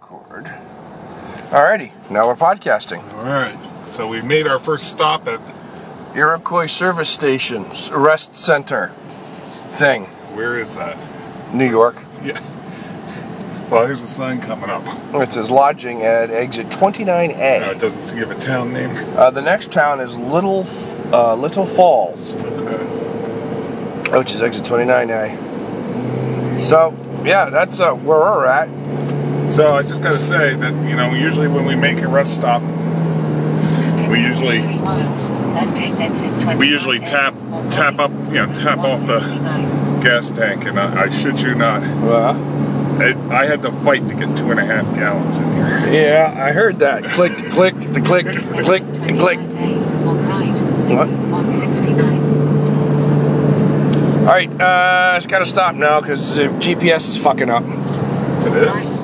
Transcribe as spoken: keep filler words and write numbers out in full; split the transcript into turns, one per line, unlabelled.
record. Alrighty, now we're podcasting.
Alright, so we made our first stop at
Iroquois Service Station's Rest Center thing.
Where is that?
New York.
Yeah. Well, here's a sign coming up.
It says lodging at exit twenty-nine A.
No, it doesn't give a town name.
Uh, the next town is Little uh, Little Falls,
Okay.
which is exit twenty-nine A. So, yeah, that's uh, where we're at.
So I just got to say that, you know, usually when we make a rest stop, we usually we usually tap tap up, you know, tap off the gas tank, and I, I shit you not,
Uh,
I, I had to fight to get two and a half gallons in here.
yeah, I heard that. Click, click, the click, click, and click. What? All right, uh, it's got to stop now because the G P S is fucking up.
It is?